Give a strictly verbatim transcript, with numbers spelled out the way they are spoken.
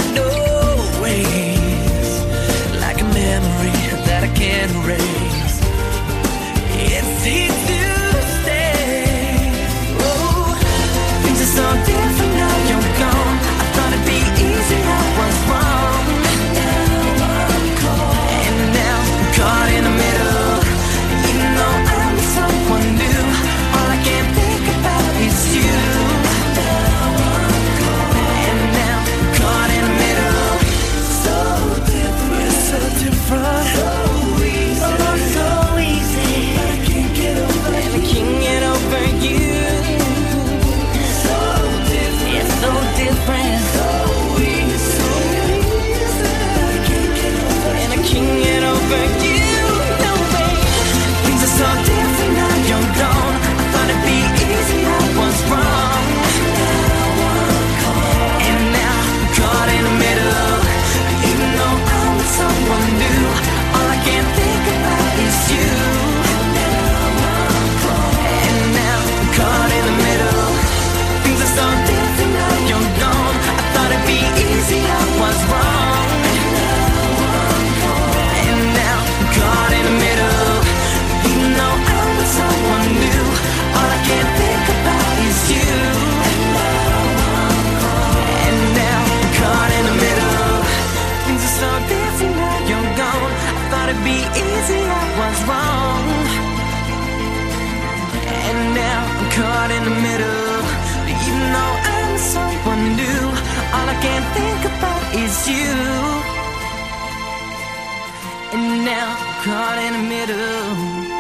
and always, like a memory that I can't erase. It's here to stay. Oh, things are so different now you're gone. I thought it'd be easy, I was wrong. And now I'm caught in the middle. Even though I'm someone new, all I can think about is you. And now I'm caught in the middle. So different, so different, so easy, oh, so easy. But I can't get over you, and I can't get over you. So different, yeah, so different, so easy, so easy. But I can't get over you, and I can't get over you. No way. Things are so different now you're gone. I thought it'd be easy, I was wrong. And now I'm caught in the middle. Even though I'm with someone new, all I can think about is you. And now I'm caught in the middle. Things are so different now you're gone. I thought it'd be easy, I was wrong. And now I'm caught in the middle. Even though I'm with someone new, all I can think about is you. And now I'm caught in the middle. Things are so different now you're gone. I thought it'd be easy, I was wrong. And now I'm caught in the middle. Even though I'm someone new, all I can think about is you. And now I'm caught in the middle.